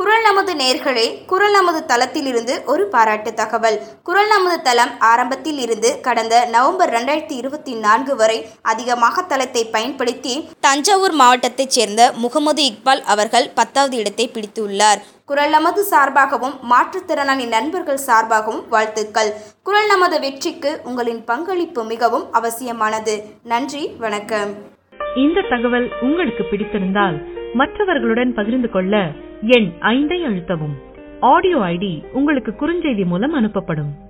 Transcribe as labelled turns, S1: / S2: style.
S1: குரல் நமது நேர்களே, குரல் நமது தளத்திலிருந்து ஒரு பாராட்டு தகவல். குரல் நமது தளம் ஆரம்பத்தில் இருந்து கடந்த நவம்பர் 2024 வரை அதிகமாக தளத்தை பயன்படுத்தி தஞ்சாவூர் மாவட்டத்தைச் சேர்ந்த முகமது இக்பால் அவர்கள் 10வது இடத்தை பிடித்துள்ளார். குரல் நமது சார்பாகவும் மாற்றுத்திறனாளி நண்பர்கள் சார்பாகவும் வாழ்த்துக்கள். குரல் நமது வெற்றிக்கு உங்களின் பங்களிப்பு மிகவும் அவசியமானது. நன்றி, வணக்கம்.
S2: இந்த தகவல் உங்களுக்கு பிடித்திருந்தால் மற்றவர்களுடன் பகிர்ந்து கொள்ள எண் 5 அழுத்தவும். ஆடியோ ஐடி உங்களுக்கு குறுஞ்செய்தி மூலம் அனுப்பப்படும்.